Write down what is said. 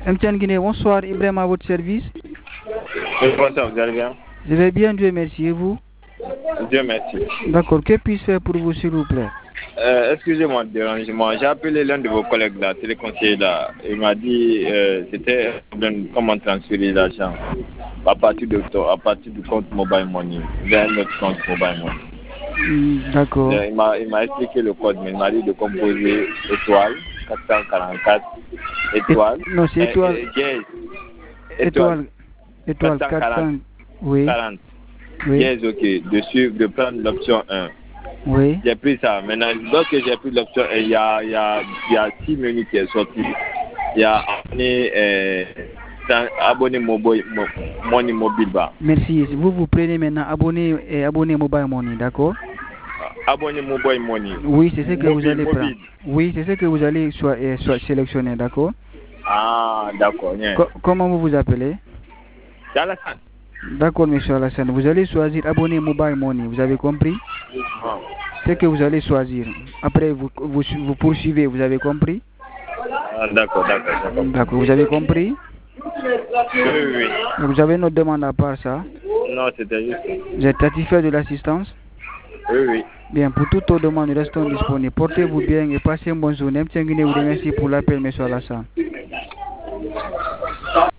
MTN Guinée, bonsoir. Ibrahim à votre service. Bonsoir, vous allez bien? Je vais bien, Dieu merci. Et vous? Dieu merci. D'accord. Que puis-je faire pour vous, s'il vous plaît? Excusez-moi de dérangement. J'ai appelé l'un de vos collègues là, téléconseiller là. Il m'a dit c'était un problème comment transférer l'argent à partir du compte Mobile Money vers un autre compte Mobile Money. D'accord. Il m'a expliqué le code, mais il m'a dit de composer étoile 444 étoile. Non, c'est étoile. Étoile 400. Oui. 40. Oui. Yes, ok. De prendre l'option 1. Oui. J'ai pris ça. Maintenant, lorsque j'ai pris l'option 1, il y a 6 menus qui est sorti. Il y a abonné Money Mobile Bar. Merci. Vous prenez maintenant abonné Mobile Money, d'accord? Abonné Mobile Money. Oui, c'est ce que vous allez prendre. Oui, c'est ce que vous allez soit sélectionner, d'accord? Ah, d'accord. Yeah. Comment vous vous appelez? C'est Alassane. D'accord, monsieur Alassane. Vous allez choisir abonné Mobile Money. Vous avez compris? Ah. C'est que vous allez choisir. Après, vous poursuivez. Vous avez compris? Ah, d'accord. D'accord. Vous avez compris? Oui. Vous avez une autre demande à part ça? Non, c'était juste. Vous êtes satisfait de l'assistance? Oui. Bien, pour toute autre demande, nous restons disponibles. Portez-vous bien et passez une bonne journée. M. Guinée vous remercie pour l'appel, monsieur Alassane.